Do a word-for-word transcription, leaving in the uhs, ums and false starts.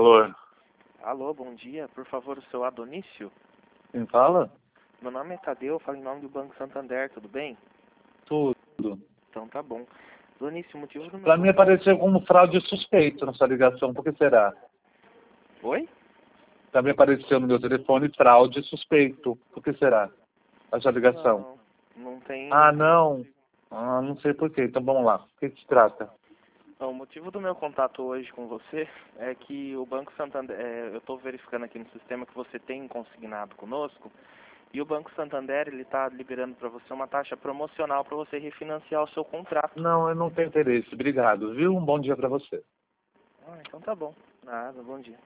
Alô? Alô, bom dia. Por favor, o seu Adonício? Quem fala? Meu nome é Tadeu, eu falo em nome do Banco Santander, tudo bem? Tudo. Então tá bom. Adonício, o motivo do meu... Pra mim apareceu como fraude suspeito nessa ligação, por que será? Oi? Pra mim apareceu no meu telefone fraude suspeito, por que será? Essa ligação. Não, não tem... Ah, não. Ah, não sei por quê, então vamos lá. O que que se trata? Não, o motivo do meu contato hoje com você é que o Banco Santander... é, eu estou verificando aqui no sistema que você tem consignado conosco, e o Banco Santander, ele está liberando para você uma taxa promocional para você refinanciar o seu contrato. Não, eu não tenho interesse. Obrigado, viu? Um bom dia pra você. Ah, então tá bom. Nada, bom dia.